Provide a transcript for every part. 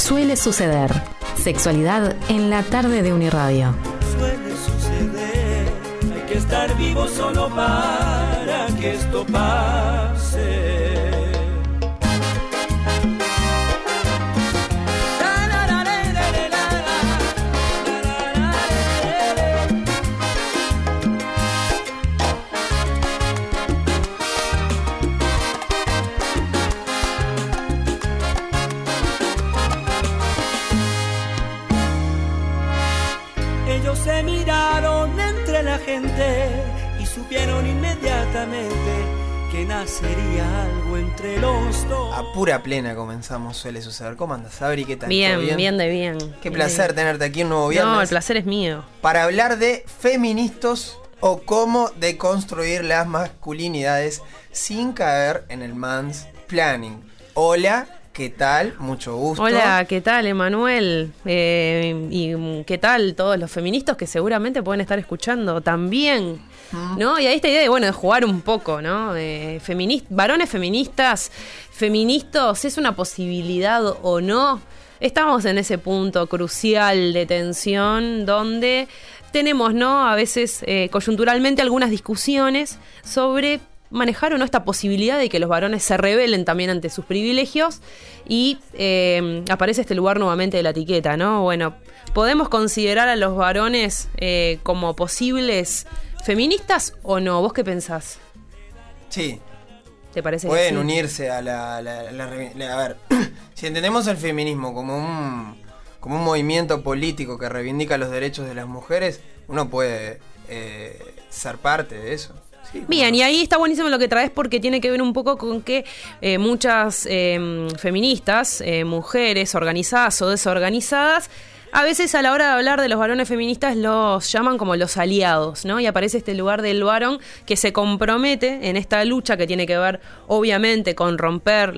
Suele suceder. Sexualidad en la tarde de Uniradio. Suele suceder, hay que estar vivo solo para que esto pase. Ellos se miraron entre la gente y supieron inmediatamente que nacería algo entre los dos. A pura plena comenzamos, suele suceder. ¿Cómo andas, Sabri? ¿Qué tal? Bien, ¿Todo bien de bien. Qué placer tenerte aquí un nuevo viernes. No, el placer es mío. Para hablar de feministas o cómo deconstruir las masculinidades sin caer en el mansplaining. Hola, ¿qué tal? Mucho gusto. Hola, ¿qué tal, Emanuel? Y ¿qué tal todos los feministas que seguramente pueden estar escuchando también? ¿No? Y ahí esta idea de jugar un poco, ¿no? Varones feministas, feministas, ¿es una posibilidad o no? Estamos en ese punto crucial de tensión donde tenemos, ¿no? A veces coyunturalmente algunas discusiones sobre manejar o no esta posibilidad de que los varones se rebelen también ante sus privilegios y aparece este lugar nuevamente de la etiqueta, ¿no? Bueno, ¿podemos considerar a los varones como posibles feministas o no? ¿Vos qué pensás? Sí. ¿Te parece Pueden que sí? unirse a a ver, si entendemos el feminismo como un movimiento político que reivindica los derechos de las mujeres, uno puede ser parte de eso. Sí, bien, y ahí está buenísimo lo que traes porque tiene que ver un poco con que muchas feministas, mujeres organizadas o desorganizadas, a veces a la hora de hablar de los varones feministas los llaman como los aliados, ¿no? Y aparece este lugar del varón que se compromete en esta lucha que tiene que ver obviamente con romper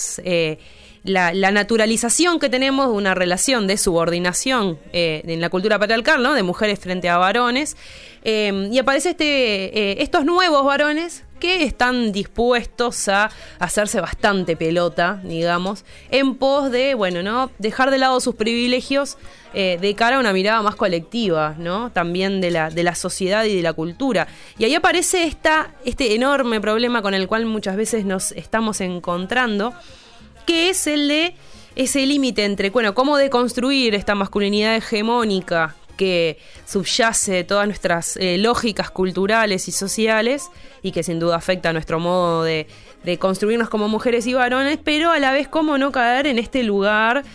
la naturalización que tenemos de una relación de subordinación en la cultura patriarcal, ¿no? De mujeres frente a varones. Y aparece estos nuevos varones que están dispuestos a hacerse bastante pelota, digamos, en pos de, ¿no? Dejar de lado sus privilegios de cara a una mirada más colectiva, ¿no? También de la sociedad y de la cultura. Y ahí aparece este enorme problema con el cual muchas veces nos estamos encontrando, que es el de ese límite entre, cómo deconstruir esta masculinidad hegemónica que subyace todas nuestras lógicas culturales y sociales y que sin duda afecta a nuestro modo de construirnos como mujeres y varones, pero a la vez cómo no caer en este lugar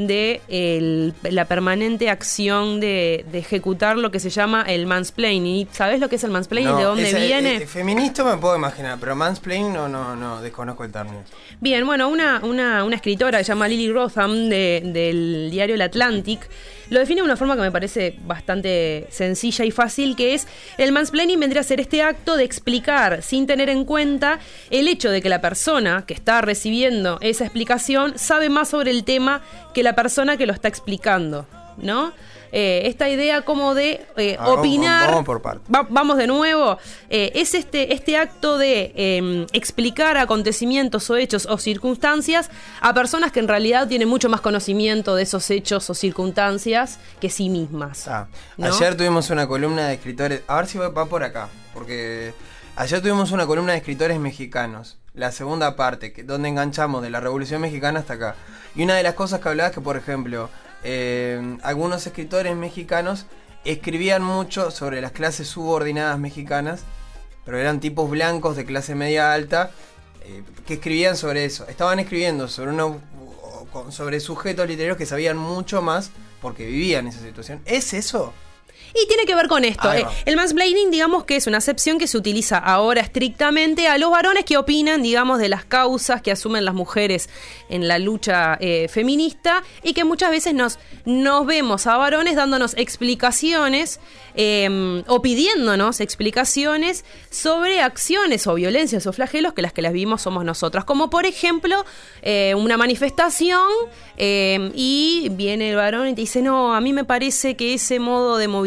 de la permanente acción de ejecutar lo que se llama el mansplaining. ¿Sabés lo que es el mansplaining? No, ¿de dónde viene? Feminista me puedo imaginar, pero mansplaining no desconozco el término. Bien, una escritora que se llama Lily Rotham del diario El Atlantic lo define de una forma que me parece bastante sencilla y fácil, que es: el mansplaining vendría a ser este acto de explicar sin tener en cuenta el hecho de que la persona que está recibiendo esa explicación sabe más sobre el tema que la persona que lo está explicando, ¿no? Esta idea como de opinar. Vamos por partes. Vamos de nuevo. Es este acto de explicar acontecimientos o hechos o circunstancias a personas que en realidad tienen mucho más conocimiento de esos hechos o circunstancias que sí mismas. ¿no? Ayer tuvimos una columna de escritores. A ver si va por acá. Porque ayer tuvimos una columna de escritores mexicanos. La segunda parte, donde enganchamos de la Revolución Mexicana hasta acá. Y una de las cosas que hablaba es que, por ejemplo, algunos escritores mexicanos escribían mucho sobre las clases subordinadas mexicanas, pero eran tipos blancos de clase media alta que escribían sobre eso. Estaban escribiendo sobre sujetos literarios que sabían mucho más porque vivían esa situación. ¿Es eso? Y tiene que ver con esto. El mansplaining, digamos que es una acepción que se utiliza ahora estrictamente a los varones que opinan, digamos, de las causas que asumen las mujeres en la lucha feminista, y que muchas veces nos vemos a varones dándonos explicaciones o pidiéndonos explicaciones sobre acciones o violencias o flagelos que las vivimos somos nosotras. Como por ejemplo, una manifestación y viene el varón y te dice: no, a mí me parece que ese modo de movilidad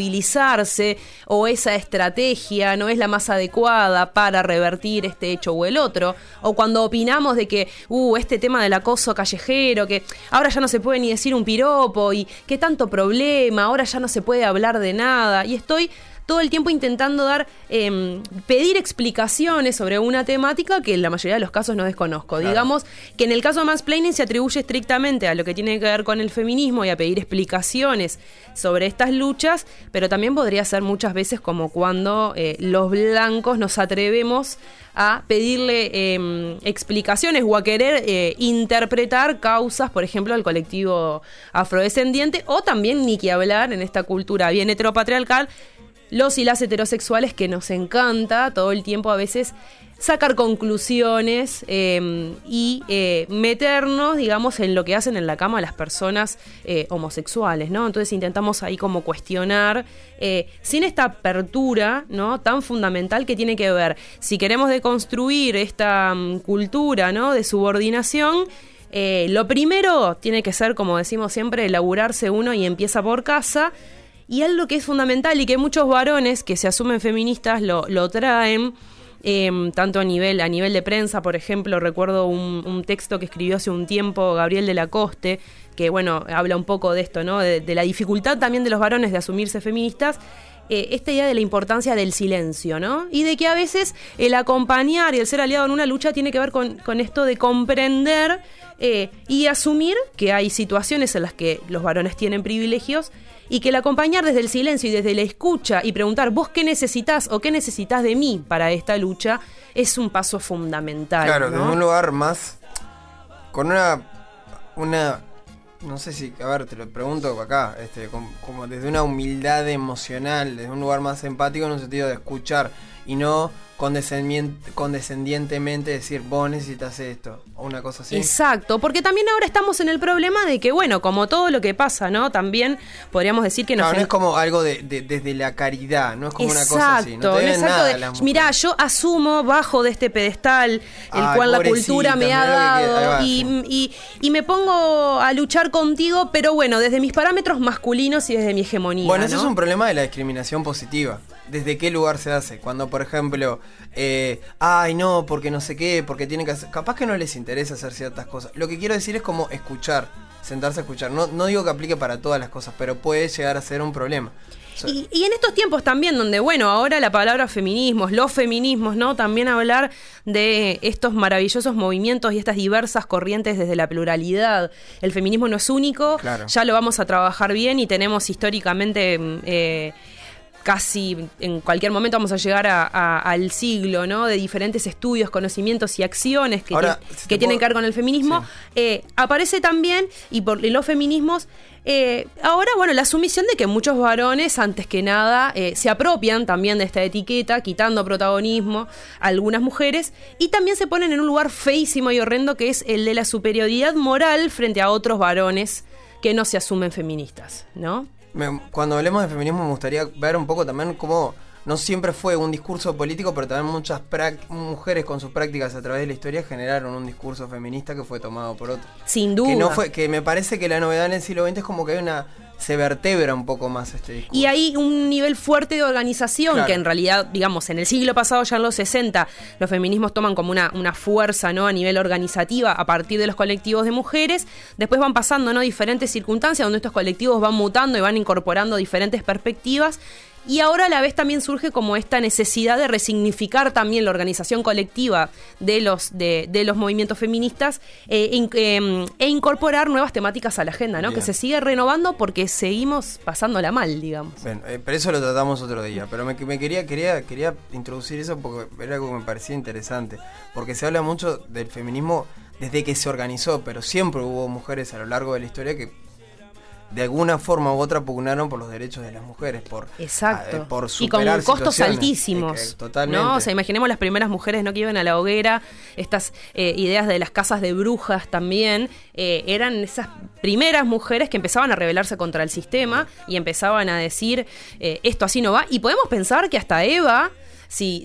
movilizarse o esa estrategia no es la más adecuada para revertir este hecho o el otro, o cuando opinamos de que este tema del acoso callejero, que ahora ya no se puede ni decir un piropo y qué tanto problema, ahora ya no se puede hablar de nada, y estoy todo el tiempo intentando pedir explicaciones sobre una temática que en la mayoría de los casos no desconozco. Claro. Digamos que en el caso de mansplaining se atribuye estrictamente a lo que tiene que ver con el feminismo y a pedir explicaciones sobre estas luchas, pero también podría ser muchas veces como cuando los blancos nos atrevemos a pedirle explicaciones o a querer interpretar causas, por ejemplo, al colectivo afrodescendiente, o también, ni que hablar, en esta cultura bien heteropatriarcal, los y las heterosexuales, que nos encanta todo el tiempo a veces sacar conclusiones y meternos, digamos, en lo que hacen en la cama las personas homosexuales, ¿no? Entonces intentamos ahí como cuestionar sin esta apertura, ¿no?, tan fundamental que tiene que ver, si queremos deconstruir esta cultura, ¿no?, de subordinación. Lo primero tiene que ser, como decimos siempre, elaborarse uno y empieza por casa. Y algo que es fundamental y que muchos varones que se asumen feministas lo traen, tanto a nivel de prensa. Por ejemplo, recuerdo un texto que escribió hace un tiempo Gabriel de la Coste, que bueno, habla un poco de esto, ¿no? De la dificultad también de los varones de asumirse feministas. Esta idea de la importancia del silencio, ¿no? Y de que a veces el acompañar y el ser aliado en una lucha tiene que ver con esto de comprender y asumir que hay situaciones en las que los varones tienen privilegios, y que el acompañar desde el silencio y desde la escucha y preguntar vos qué necesitas o qué necesitas de mí para esta lucha es un paso fundamental. Claro, ¿no? desde un lugar más con una no sé si, a ver, te lo pregunto acá, como desde una humildad emocional, desde un lugar más empático, en un sentido de escuchar y no condescendientemente decir vos necesitas esto o una cosa así. Exacto, porque también ahora estamos en el problema de que, bueno, como todo lo que pasa, ¿no? También podríamos decir que no es como algo desde la caridad, no es como exacto, una cosa así. No te deben nada mirá, yo asumo bajo de este pedestal el cual la cultura me ha dado y me pongo a luchar contigo, pero bueno, desde mis parámetros masculinos y desde mi hegemonía. Bueno, ese ¿no? es un problema de la discriminación positiva. ¿Desde qué lugar se hace? Cuando, por ejemplo, no, porque no sé qué, porque tienen que hacer... Capaz que no les interesa hacer ciertas cosas. Lo que quiero decir es como escuchar, sentarse a escuchar. No digo que aplique para todas las cosas, pero puede llegar a ser un problema. Y en estos tiempos también, donde, bueno, ahora la palabra feminismos, los feminismos, ¿no? También hablar de estos maravillosos movimientos y estas diversas corrientes desde la pluralidad. El feminismo no es único, claro. Ya lo vamos a trabajar bien y tenemos históricamente... casi en cualquier momento vamos a llegar al siglo, ¿no? De diferentes estudios, conocimientos y acciones que tienen que ver con el feminismo. Sí. Aparece también, y por los feminismos, ahora, bueno, la sumisión de que muchos varones, antes que nada, se apropian también de esta etiqueta, quitando protagonismo a algunas mujeres, y también se ponen en un lugar feísimo y horrendo, que es el de la superioridad moral frente a otros varones que no se asumen feministas, ¿no? Cuando hablemos de feminismo me gustaría ver un poco también cómo no siempre fue un discurso político, pero también muchas mujeres con sus prácticas a través de la historia generaron un discurso feminista que fue tomado por otros. Sin duda. Que me parece que la novedad en el siglo XX es como que se vertebra un poco más este discurso. Y hay un nivel fuerte de organización, claro, que en realidad, digamos, en el siglo pasado, ya en los 60, los feminismos toman como una fuerza, ¿no?, a nivel organizativa a partir de los colectivos de mujeres. Después van pasando, ¿no?, diferentes circunstancias donde estos colectivos van mutando y van incorporando diferentes perspectivas. Y ahora a la vez también surge como esta necesidad de resignificar también la organización colectiva de los movimientos feministas e incorporar nuevas temáticas a la agenda, ¿no? Bien. Que se sigue renovando porque seguimos pasándola mal, digamos. Bueno, pero eso lo tratamos otro día. Pero me quería introducir eso porque era algo que me parecía interesante. Porque se habla mucho del feminismo desde que se organizó, pero siempre hubo mujeres a lo largo de la historia que de alguna forma u otra pugnaron por los derechos de las mujeres, por superar y con costos altísimos, totalmente. ¿no? O sea, imaginemos las primeras mujeres, ¿no?, que iban a la hoguera, estas ideas de las casas de brujas también, eran esas primeras mujeres que empezaban a rebelarse contra el sistema y empezaban a decir, esto así no va, y podemos pensar que hasta Eva si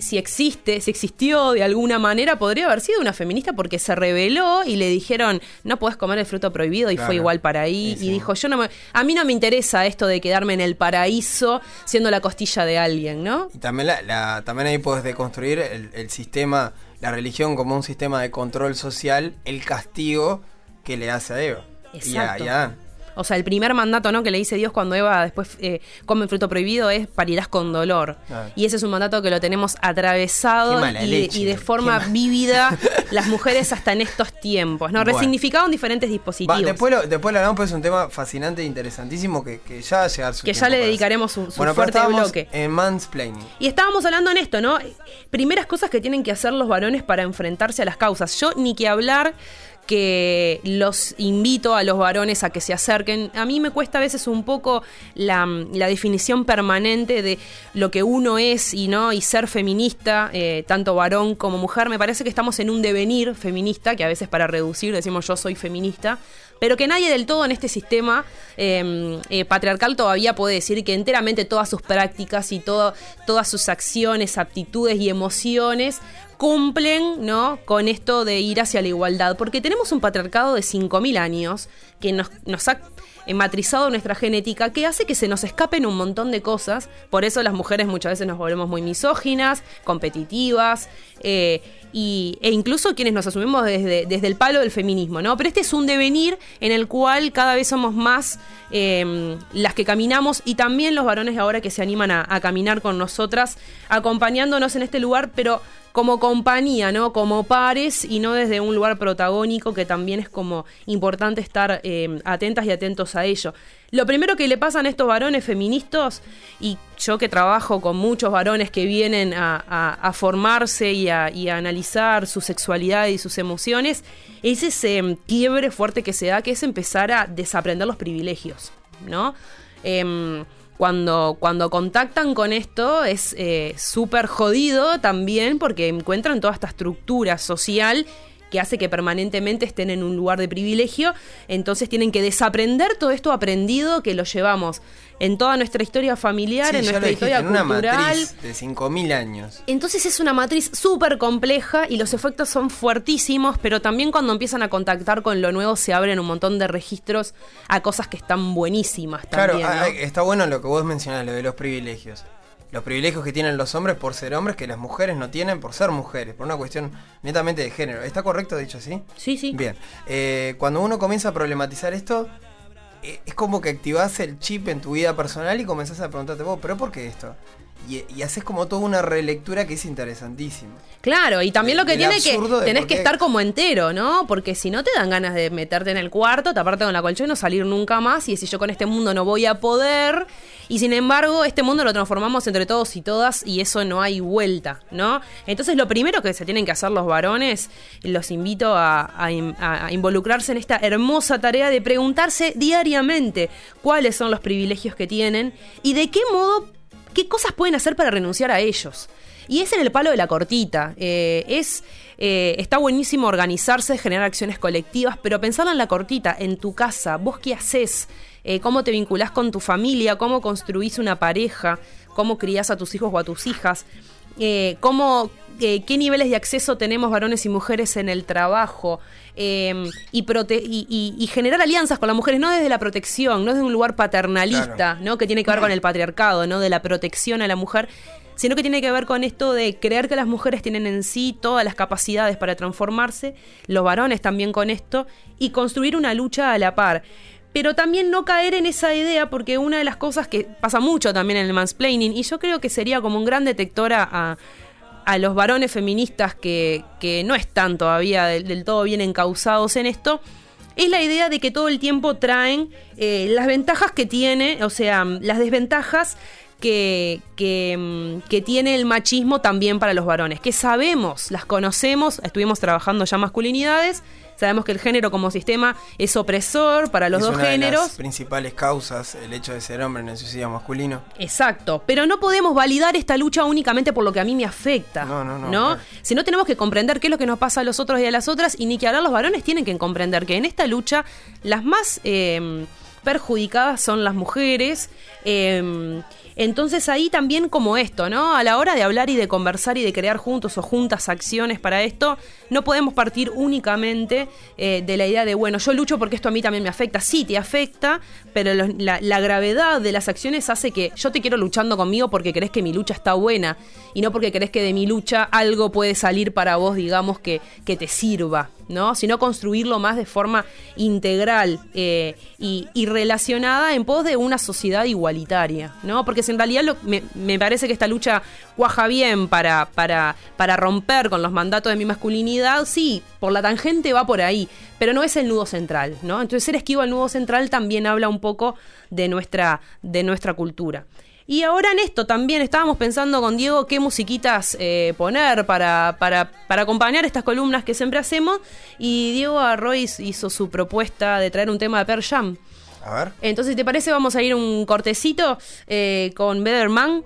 existió de alguna manera, podría haber sido una feminista porque se rebeló y le dijeron, no podés comer el fruto prohibido, y fue igual para ahí. Sí. Y dijo, a mí no me interesa esto de quedarme en el paraíso siendo la costilla de alguien, ¿no? Y también, también ahí podés deconstruir el sistema, la religión como un sistema de control social, el castigo que le hace a Eva. Exacto. Y a Adán. O sea, el primer mandato, ¿no?, que le dice Dios cuando Eva después come el fruto prohibido es parirás con dolor. Y ese es un mandato que lo tenemos atravesado y de forma vívida las mujeres hasta en estos tiempos, ¿no? Resignificado en diferentes dispositivos. Después lo hablamos, pues es un tema fascinante e interesantísimo que ya va a llegar su que tiempo. Ya le dedicaremos su fuerte bloque. En mansplaining. Y estábamos hablando en esto, ¿no? Primeras cosas que tienen que hacer los varones para enfrentarse a las causas. Yo ni que hablar que los invito a los varones a que se acerquen. A mí me cuesta a veces un poco la definición permanente de lo que uno es y ser feminista, tanto varón como mujer. Me parece que estamos en un devenir feminista, que a veces para reducir decimos yo soy feminista, pero que nadie del todo en este sistema patriarcal todavía puede decir que enteramente todas sus prácticas y todas sus acciones, aptitudes y emociones cumplen, ¿no?, con esto de ir hacia la igualdad, porque tenemos un patriarcado de 5.000 años que nos ha matrizado nuestra genética, que hace que se nos escapen un montón de cosas. Por eso las mujeres muchas veces nos volvemos muy misóginas, competitivas, e incluso quienes nos asumimos desde el palo del feminismo, ¿no? Pero este es un devenir en el cual cada vez somos más las que caminamos, y también los varones ahora que se animan a caminar con nosotras, acompañándonos en este lugar, pero como compañía, ¿no? Como pares y no desde un lugar protagónico, que también es como importante estar atentas y atentos a ello. Lo primero que le pasan a estos varones feministas, y yo que trabajo con muchos varones que vienen a formarse y a analizar su sexualidad y sus emociones, es ese quiebre fuerte que se da, que es empezar a desaprender los privilegios, ¿no? Cuando contactan con esto es súper jodido también, porque encuentran toda esta estructura social que hace que permanentemente estén en un lugar de privilegio. Entonces tienen que desaprender todo esto aprendido que lo llevamos en toda nuestra historia familiar, en nuestra historia cultural. Una matriz de 5.000 años. Entonces es una matriz súper compleja y los efectos son fuertísimos, pero también cuando empiezan a contactar con lo nuevo se abren un montón de registros a cosas que están buenísimas también. Claro, ¿no? Está bueno lo que vos mencionás, lo de los privilegios. Los privilegios que tienen los hombres por ser hombres, que las mujeres no tienen por ser mujeres, por una cuestión netamente de género. ¿Está correcto dicho así? Sí, sí. Bien. Cuando uno comienza a problematizar esto, es como que activás el chip en tu vida personal y comenzás a preguntarte vos, ¿pero por qué esto? Y haces como toda una relectura que es interesantísima. Claro, y también lo que tiene que tenés que estar como entero, ¿no? Porque si no te dan ganas de meterte en el cuarto, taparte con la colchón y no salir nunca más, y decir yo con este mundo no voy a poder, y sin embargo este mundo lo transformamos entre todos y todas, y eso no hay vuelta, ¿no? Entonces lo primero que se tienen que hacer los varones, los invito a involucrarse en esta hermosa tarea de preguntarse diariamente cuáles son los privilegios que tienen y de qué modo, qué cosas pueden hacer para renunciar a ellos. Y es en el palo de la cortita. Está buenísimo organizarse, generar acciones colectivas, pero pensarlo en la cortita, en tu casa. ¿Vos qué haces? ¿Cómo te vinculás con tu familia? ¿Cómo construís una pareja? ¿Cómo criás a tus hijos o a tus hijas? ¿Qué niveles de acceso tenemos varones y mujeres en el trabajo? Y generar alianzas con las mujeres, no desde la protección, no desde un lugar paternalista, claro, ¿no? Que tiene que ver con el patriarcado, ¿no? De la protección a la mujer, sino que tiene que ver con esto de creer que las mujeres tienen en sí todas las capacidades para transformarse, los varones también con esto, y construir una lucha a la par. Pero también no caer en esa idea, porque una de las cosas que pasa mucho también en el mansplaining, y yo creo que sería como un gran detector a los varones feministas que no están todavía del todo bien encausados en esto, es la idea de que todo el tiempo traen las ventajas que tiene, o sea, las desventajas que tiene el machismo también para los varones, que sabemos, las conocemos, estuvimos trabajando ya masculinidades, sabemos que el género como sistema es opresor para los dos géneros. Es una de las principales causas, el hecho de ser hombre en el suicidio masculino. Exacto, pero no podemos validar esta lucha únicamente por lo que a mí me afecta, ¿no? Sino tenemos que comprender qué es lo que nos pasa a los otros y a las otras, y ni que hablar, los varones tienen que comprender que en esta lucha las más perjudicadas son las mujeres. Entonces ahí también como esto, ¿no? A la hora de hablar y de conversar y de crear juntos o juntas acciones para esto, no podemos partir únicamente de la idea de, bueno, yo lucho porque esto a mí también me afecta. Sí, te afecta, pero la gravedad de las acciones hace que yo te quiero luchando conmigo porque crees que mi lucha está buena y no porque crees que de mi lucha algo puede salir para vos, digamos, que te sirva, ¿no? Sino construirlo más de forma integral y relacionada en pos de una sociedad igualitaria, ¿no? Porque en realidad me parece que esta lucha cuaja bien para romper con los mandatos de mi masculinidad, sí, por la tangente va por ahí, pero no es el nudo central, ¿no? Entonces ser esquivo al nudo central también habla un poco de nuestra cultura. Y ahora en esto también estábamos pensando con Diego qué musiquitas poner para acompañar estas columnas que siempre hacemos, y Diego Arroy hizo su propuesta de traer un tema de Pearl Jam. A ver. Entonces, ¿te parece? Vamos a ir un cortecito con Better Man.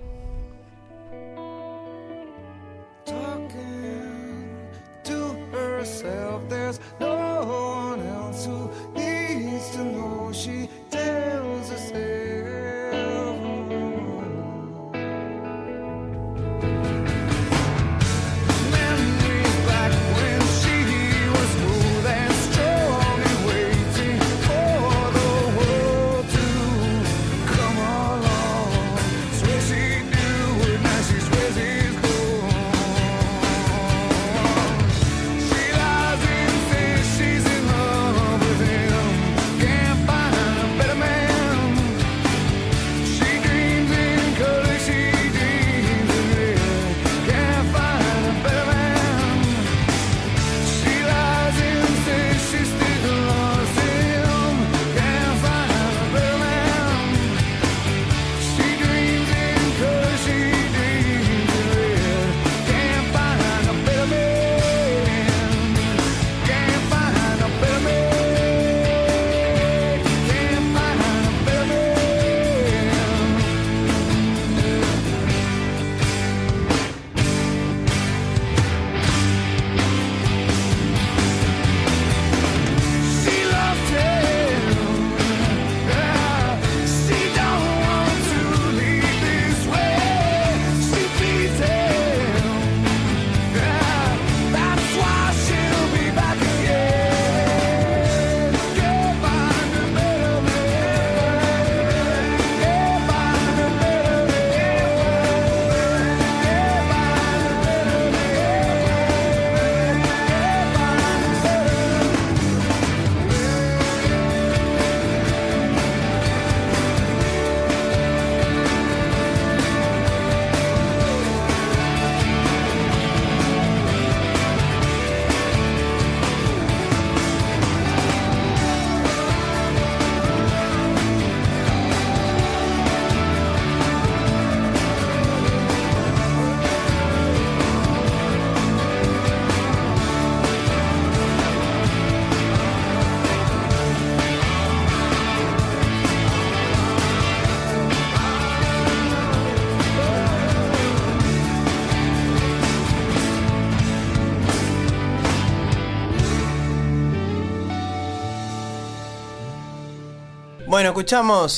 Bueno, escuchamos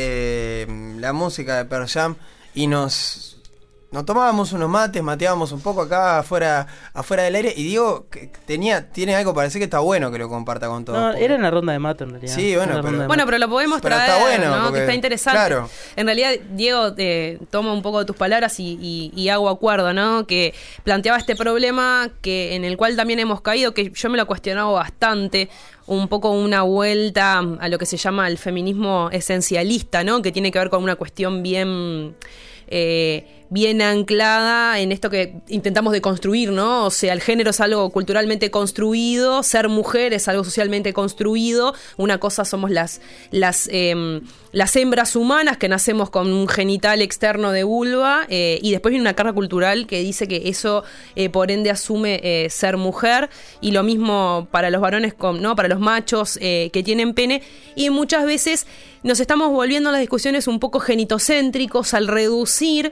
la música de Pearl Jam y nos tomábamos unos mates, mateábamos un poco acá afuera del aire, y Diego tiene algo, parece que está bueno que lo comparta con todos. No, era una ronda de mate en realidad. Sí, pero lo podemos traer, está bueno, ¿no? Porque, que está interesante. Claro. En realidad, Diego toma un poco de tus palabras y hago acuerdo, ¿no? Que planteaba este problema en el cual también hemos caído, que yo me lo he cuestionado bastante, un poco una vuelta a lo que se llama el feminismo esencialista, ¿no? Que tiene que ver con una cuestión bien anclada en esto que intentamos deconstruir, ¿no? O sea, el género es algo culturalmente construido, ser mujer es algo socialmente construido. Una cosa somos las hembras humanas que nacemos con un genital externo de vulva, y después viene una carga cultural que dice que eso por ende asume ser mujer, y lo mismo para los varones, ¿no? Para los machos que tienen pene, y muchas veces nos estamos volviendo a las discusiones un poco genitocéntricos al reducir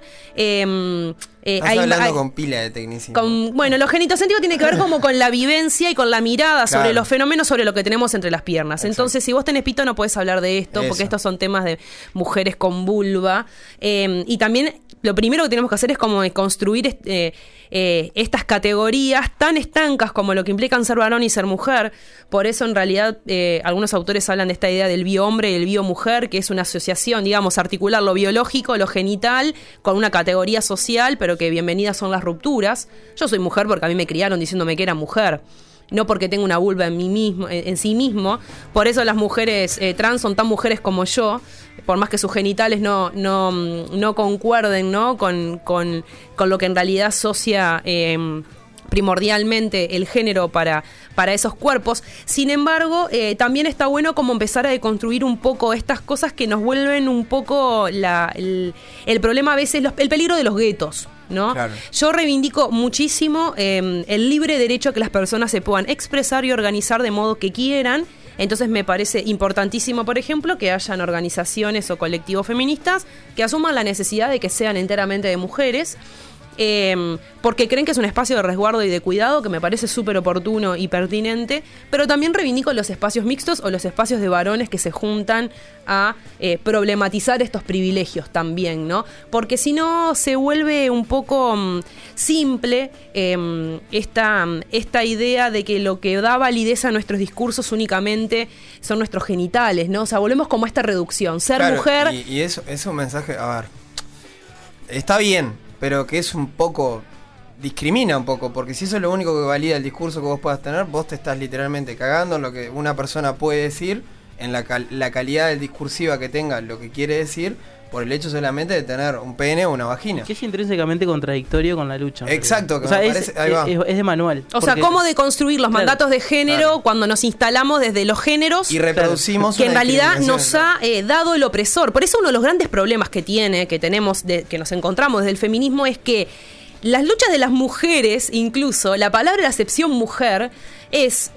Estás hablando con pila de tecnicismo. Bueno, lo genitocéntrico tiene que ver como con la vivencia y con la mirada sobre los fenómenos, sobre lo que tenemos entre las piernas. Exacto. Entonces, si vos tenés pito, no podés hablar de esto, porque estos son temas de mujeres con vulva. Y también lo primero que tenemos que hacer es como construir estas categorías tan estancas como lo que implican ser varón y ser mujer. Por eso, en realidad, algunos autores hablan de esta idea del biohombre y el biomujer, que es una asociación, digamos, articular lo biológico, lo genital, con una categoría social, pero que bienvenidas son las rupturas. Yo soy mujer porque a mí me criaron diciéndome que era mujer, no porque tengo una vulva en sí mismo. Por eso las mujeres trans son tan mujeres como yo, por más que sus genitales no concuerden, ¿no? con lo que en realidad asocia primordialmente el género para esos cuerpos. Sin embargo, también está bueno como empezar a deconstruir un poco estas cosas que nos vuelven un poco el problema a veces, el peligro de los guetos, ¿no? Claro. Yo reivindico muchísimo el libre derecho a que las personas se puedan expresar y organizar de modo que quieran. Entonces me parece importantísimo, por ejemplo, que hayan organizaciones o colectivos feministas que asuman la necesidad de que sean enteramente de mujeres, porque creen que es un espacio de resguardo y de cuidado que me parece súper oportuno y pertinente, pero también reivindico los espacios mixtos o los espacios de varones que se juntan a problematizar estos privilegios también, ¿no? Porque si no se vuelve un poco simple esta idea de que lo que da validez a nuestros discursos únicamente son nuestros genitales, ¿no? O sea, volvemos como a esta reducción, ser mujer... Y eso es un mensaje, a ver, está bien, pero que es un poco, discrimina un poco, porque si eso es lo único que valida el discurso que vos puedas tener, vos te estás literalmente cagando en lo que una persona puede decir, en la calidad discursiva que tenga lo que quiere decir, por el hecho solamente de tener un pene o una vagina. Que es intrínsecamente contradictorio con la lucha. Exacto, que o sea, es de manual. O sea, cómo deconstruir los mandatos de género cuando nos instalamos desde los géneros y reproducimos que en realidad nos ha dado el opresor. Por eso uno de los grandes problemas que tenemos, que nos encontramos desde el feminismo es que las luchas de las mujeres, incluso la palabra de la acepción mujer, es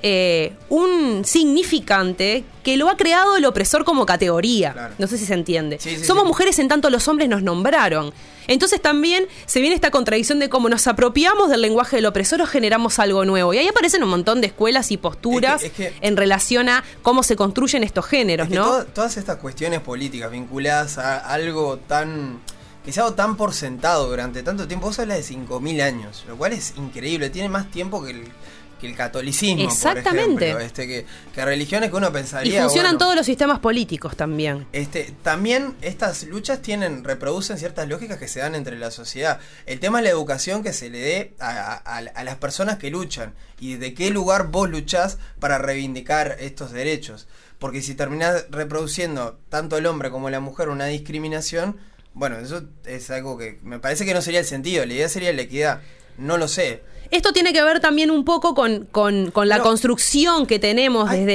un significante que lo ha creado el opresor como categoría. Claro. No sé si se entiende. Sí, Somos mujeres en tanto los hombres nos nombraron. Entonces también se viene esta contradicción de cómo nos apropiamos del lenguaje del opresor o generamos algo nuevo. Y ahí aparecen un montón de escuelas y posturas en relación a cómo se construyen estos géneros, ¿no? Todas estas cuestiones políticas vinculadas a algo tan... que se ha dado tan por sentado durante tanto tiempo. Vos hablas de 5.000 años, lo cual es increíble. Tiene más tiempo que el catolicismo, exactamente, por ejemplo. Que religiones que uno pensaría... Y funcionan todos los sistemas políticos también. También estas luchas reproducen ciertas lógicas que se dan entre la sociedad. El tema es la educación que se le dé a las personas que luchan. Y de qué lugar vos luchás para reivindicar estos derechos. Porque si terminás reproduciendo tanto el hombre como la mujer una discriminación... Bueno, eso es algo que me parece que no sería el sentido. La idea sería la equidad. No lo sé. Esto tiene que ver también un poco con la construcción que tenemos desde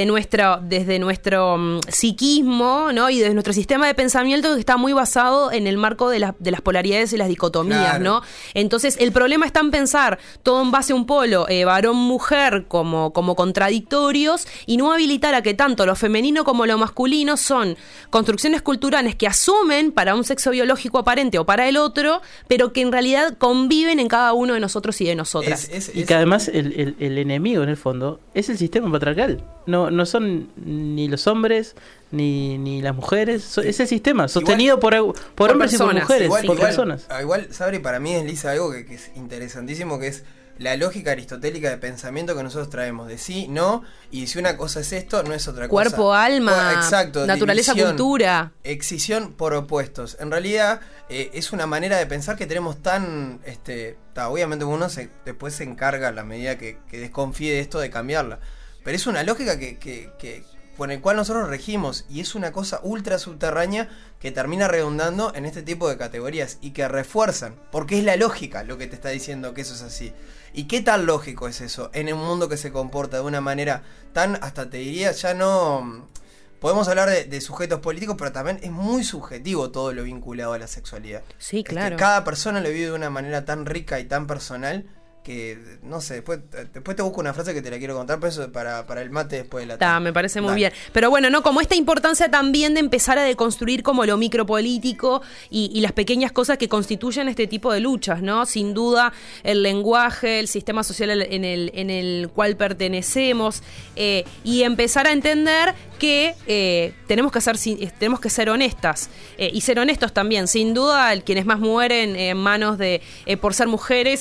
nuestro psiquismo, ¿no? Y desde nuestro sistema de pensamiento, que está muy basado en el marco de las polaridades y las dicotomías, claro, ¿no? Entonces, el problema está en pensar todo en base a un polo varón-mujer como contradictorios y no habilitar a que tanto lo femenino como lo masculino son construcciones culturales que asumen para un sexo biológico aparente o para el otro, pero que en realidad conviven en cada uno de nosotros y de nosotras. Y que además el enemigo en el fondo es el sistema patriarcal. No son ni los hombres ni las mujeres, es el sistema sostenido por hombres personas, y por mujeres, por personas. Igual, Sabri, para mí desliza algo que es interesantísimo, que es la lógica aristotélica de pensamiento que nosotros traemos, de sí, no, y si una cosa es esto, no es otra cosa. Cuerpo, alma, exacto, naturaleza, división, cultura. Excisión por opuestos. En realidad, es una manera de pensar que tenemos tan... obviamente uno después se encarga, a la medida que desconfíe de esto, de cambiarla. Pero es una lógica que con el cual nosotros regimos, y es una cosa ultra subterránea que termina redundando en este tipo de categorías y que refuerzan, porque es la lógica lo que te está diciendo que eso es así. ¿Y qué tan lógico es eso en un mundo que se comporta de una manera tan, hasta te diría, ya no... Podemos hablar de sujetos políticos, pero también es muy subjetivo todo lo vinculado a la sexualidad. Sí, claro. Cada persona lo vive de una manera tan rica y tan personal no sé, después te busco una frase que te la quiero contar, pero eso para el mate después de la tarde. Me parece muy bien. Pero bueno, no, como esta importancia también de empezar a deconstruir como lo micropolítico y las pequeñas cosas que constituyen este tipo de luchas, ¿no? Sin duda, el lenguaje, el sistema social en el cual pertenecemos, y empezar a entender que tenemos que ser honestas, y ser honestos también. Sin duda, quienes más mueren en manos de por ser mujeres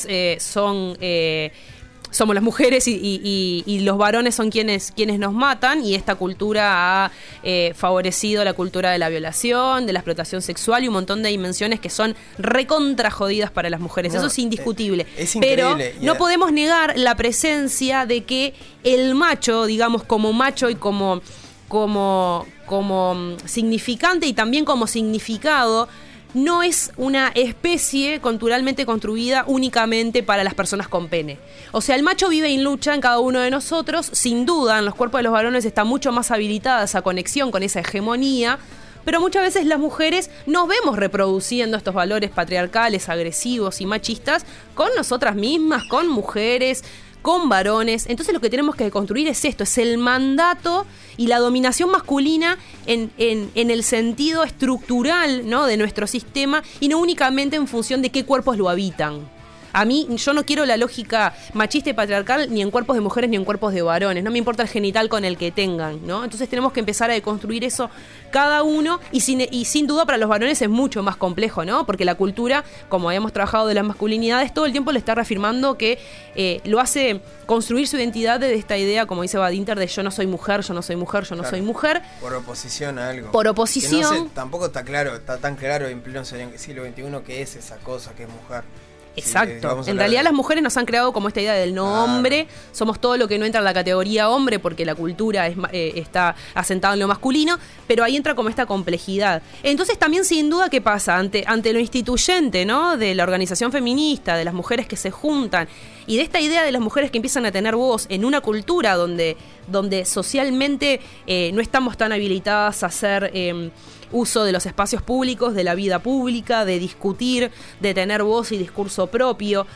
somos las mujeres y los varones son quienes nos matan, y esta cultura ha favorecido la cultura de la violación, de la explotación sexual y un montón de dimensiones que son recontra jodidas para las mujeres. Eso es indiscutible. Es increíble. Pero no podemos negar la presencia de que el macho, digamos, como macho y como significante y también como significado, no es una especie culturalmente construida únicamente para las personas con pene. O sea, el macho vive y lucha en cada uno de nosotros. Sin duda, en los cuerpos de los varones está mucho más habilitada esa conexión con esa hegemonía, pero muchas veces las mujeres nos vemos reproduciendo estos valores patriarcales, agresivos y machistas con nosotras mismas, con mujeres, con varones. Entonces lo que tenemos que construir es esto, es el mandato y la dominación masculina en el sentido estructural, ¿no?, de nuestro sistema, y no únicamente en función de qué cuerpos lo habitan. Yo no quiero la lógica machista y patriarcal ni en cuerpos de mujeres ni en cuerpos de varones. No me importa el genital con el que tengan, ¿no? Entonces tenemos que empezar a deconstruir eso cada uno, y sin duda para los varones es mucho más complejo, ¿no? Porque la cultura, como habíamos trabajado de las masculinidades, todo el tiempo le está reafirmando que lo hace construir su identidad desde esta idea, como dice Badinter, de yo no soy mujer, yo no soy mujer, yo no soy mujer. Por oposición a algo. Por oposición. Que no sé, tampoco está tan claro en pleno siglo XXI que es esa cosa que es mujer. Exacto. En realidad las mujeres nos han creado como esta idea del no hombre, somos todo lo que no entra en la categoría hombre porque la cultura está asentada en lo masculino, pero ahí entra como esta complejidad. Entonces también sin duda, ¿qué pasa? Ante lo instituyente, ¿no?, de la organización feminista, de las mujeres que se juntan y de esta idea de las mujeres que empiezan a tener voz en una cultura donde socialmente no estamos tan habilitadas a hacer uso de los espacios públicos, de la vida pública, de discutir, de tener voz y discurso propio,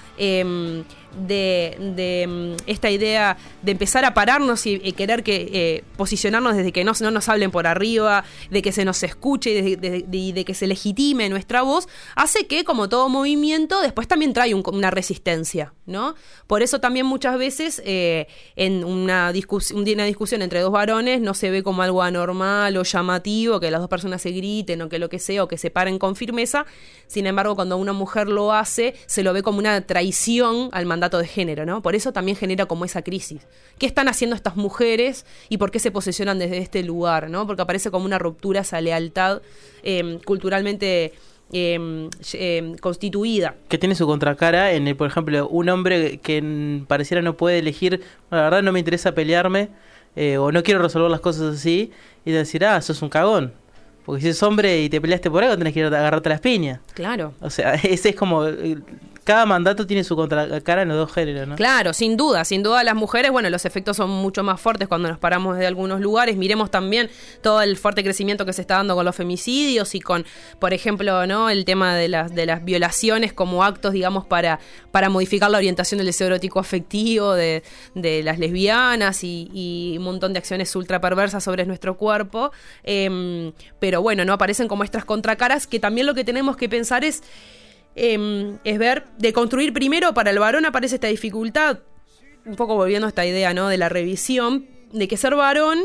de esta idea de empezar a pararnos y querer posicionarnos desde que no nos hablen por arriba, de que se nos escuche y de que se legitime nuestra voz, hace que, como todo movimiento, después también trae una resistencia, ¿no? Por eso también muchas veces en una discusión entre dos varones no se ve como algo anormal o llamativo que las dos personas se griten o que lo que sea, o que se paren con firmeza. Sin embargo, cuando una mujer lo hace, se lo ve como una traición al mandato de género, ¿no? Por eso también genera como esa crisis. ¿Qué están haciendo estas mujeres y por qué se posicionan desde este lugar, ¿no? Porque aparece como una ruptura esa lealtad culturalmente constituida. Que tiene su contracara por ejemplo, un hombre que pareciera no puede elegir, la verdad no me interesa pelearme, o no quiero resolver las cosas así, y decir, sos un cagón. Porque si sos hombre y te peleaste por algo, tenés que ir a agarrarte las piñas. Claro. O sea, ese es como... Cada mandato tiene su contracara en los dos géneros, ¿no? Claro, sin duda las mujeres, bueno, los efectos son mucho más fuertes cuando nos paramos de algunos lugares. Miremos también todo el fuerte crecimiento que se está dando con los femicidios y con, por ejemplo, ¿no?, el tema de las violaciones como actos, digamos, para modificar la orientación del deseo erótico afectivo de las lesbianas y un montón de acciones ultra perversas sobre nuestro cuerpo. Pero bueno, no aparecen como estas contracaras, que también lo que tenemos que pensar es ver, de construir primero. Para el varón aparece esta dificultad, un poco volviendo a esta idea, ¿no?, de la revisión, de que ser varón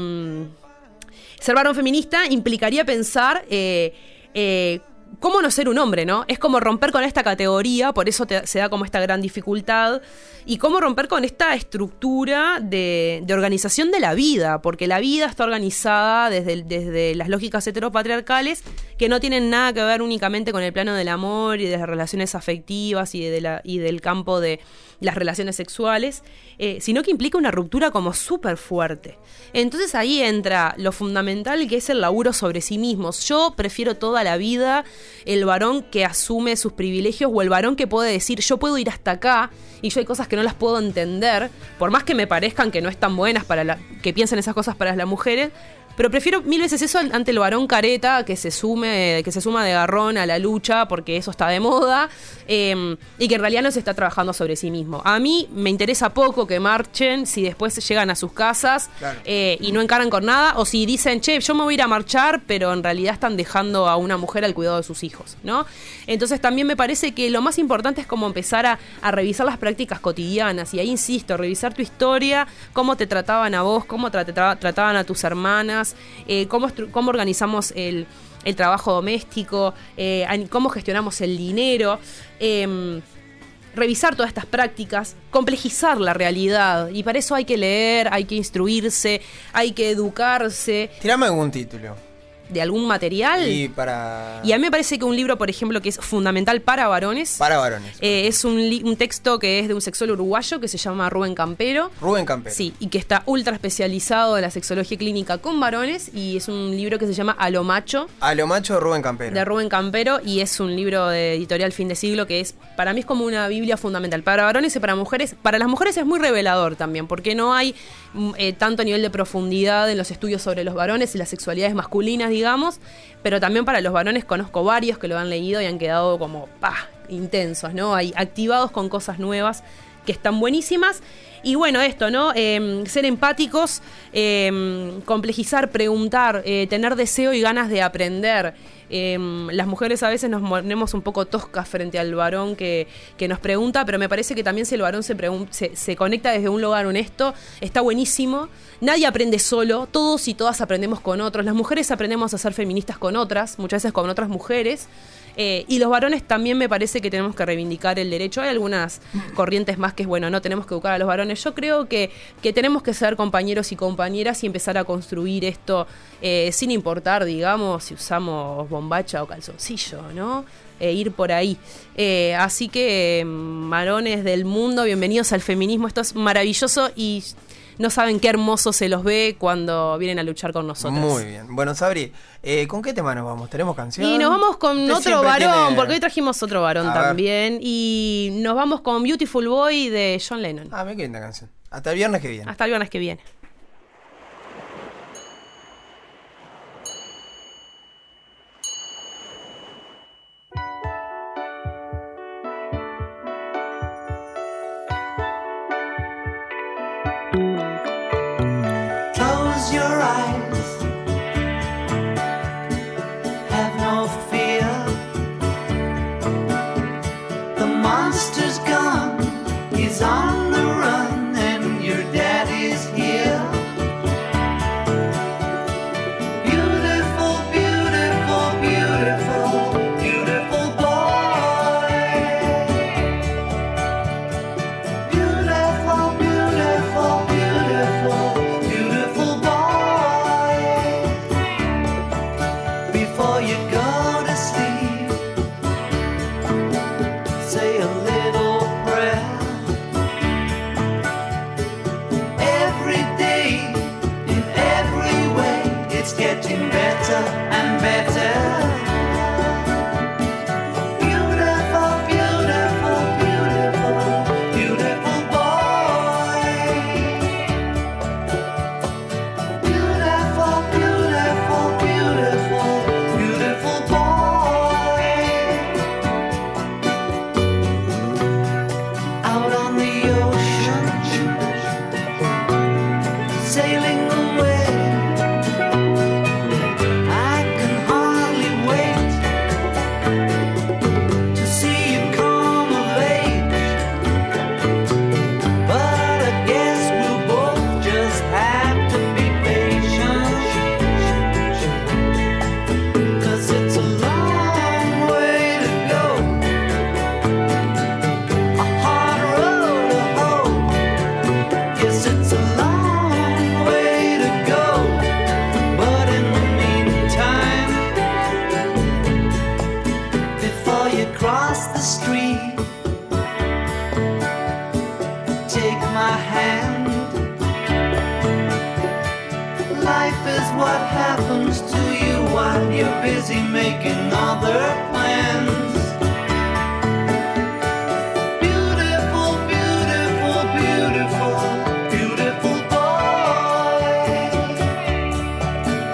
feminista implicaría pensar cómo no ser un hombre, ¿no? Es como romper con esta categoría, por eso se da como esta gran dificultad, y cómo romper con esta estructura de organización de la vida, porque la vida está organizada desde las lógicas heteropatriarcales que no tienen nada que ver únicamente con el plano del amor y de las relaciones afectivas y del campo de las relaciones sexuales, sino que implica una ruptura como súper fuerte. Entonces ahí entra lo fundamental, que es el laburo sobre sí mismos. Yo prefiero toda la vida el varón que asume sus privilegios, o el varón que puede decir, yo puedo ir hasta acá y yo hay cosas que no las puedo entender, por más que me parezcan que no están buenas que piensen esas cosas para las mujeres, Pero prefiero 1000 veces eso ante el varón careta que se suma de garrón a la lucha porque eso está de moda y que en realidad no se está trabajando sobre sí mismo. A mí me interesa poco que marchen si después llegan a sus casas y no encaran con nada, o si dicen, che, yo me voy a ir a marchar, pero en realidad están dejando a una mujer al cuidado de sus hijos, ¿no? Entonces también me parece que lo más importante es como empezar a revisar las prácticas cotidianas, y ahí insisto, revisar tu historia, cómo te trataban a vos, cómo trataban a tus hermanas, cómo organizamos el trabajo doméstico, cómo gestionamos el dinero, revisar todas estas prácticas, complejizar la realidad, y para eso hay que leer, hay que instruirse, hay que educarse. Tirame algún título. De algún material. Y a mí me parece que un libro, por ejemplo, que es fundamental para varones. Para varones. Es un texto que es de un sexólogo uruguayo que se llama Rubén Campero. Rubén Campero. Sí, y que está ultra especializado en la sexología clínica con varones, y es un libro que se llama A lo macho. A lo macho de Rubén Campero. De Rubén Campero, y es un libro de editorial Fin de Siglo que es, para mí es como una biblia fundamental para varones y para mujeres. Para las mujeres es muy revelador también, porque no hay tanto nivel de profundidad en los estudios sobre los varones y las sexualidades masculinas, digamos, pero también para los varones conozco varios que lo han leído y han quedado como intensos, ¿no? Hay activados con cosas nuevas que están buenísimas. Y bueno, esto, ¿no? Ser empáticos, complejizar, preguntar, tener deseo y ganas de aprender. Las mujeres a veces nos ponemos un poco toscas frente al varón que nos pregunta, pero me parece que también si el varón se conecta desde un lugar honesto, está buenísimo. Nadie aprende solo, todos y todas aprendemos con otros. Las mujeres aprendemos a ser feministas con otras, muchas veces con otras mujeres. Y los varones también me parece que tenemos que reivindicar el derecho. Hay algunas corrientes más que es, bueno, no tenemos que educar a los varones. Yo creo que tenemos que ser compañeros y compañeras y empezar a construir esto sin importar, digamos, si usamos bombacha o calzoncillo, ¿no? Ir por ahí. Así que, varones del mundo, bienvenidos al feminismo. Esto es maravilloso y no saben qué hermoso se los ve cuando vienen a luchar con nosotros. Muy bien. Bueno, Sabri, ¿con qué tema nos vamos? ¿Tenemos canción? Y nos vamos con otro varón, porque hoy trajimos otro varón también. Y nos vamos con Beautiful Boy de John Lennon. Me queda una canción. Hasta el viernes que viene. Hasta el viernes que viene. Close your eyes, have no fear. The monster's gone, he's on the run, and your daddy's here. Beautiful, beautiful, beautiful, beautiful boy. Beautiful, beautiful, beautiful, beautiful boy. Before you go to sleep, say a little prayer. Every day, in every way, it's getting better and better. Beautiful, beautiful, beautiful, beautiful boy. Beautiful, beautiful, beautiful, beautiful boy. Out on the ocean, sailing away. I can hardly wait to see you come of age. But I guess we'll both just have to be patient, 'cause it's a long way to go, a hard road to hoe. Yes, it's a long way to go, but in the meantime, before you cross the street, take my hand. Life is what happens to you while you're busy making other plans. Beautiful, beautiful, beautiful, beautiful boy.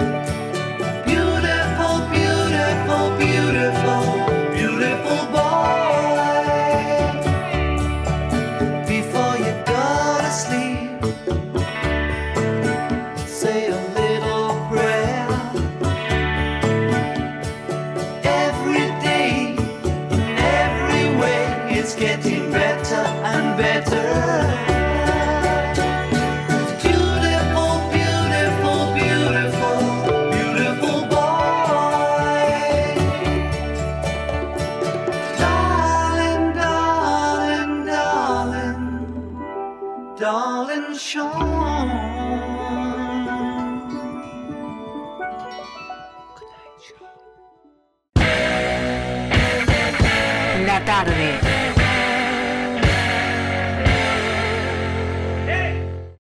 tarde.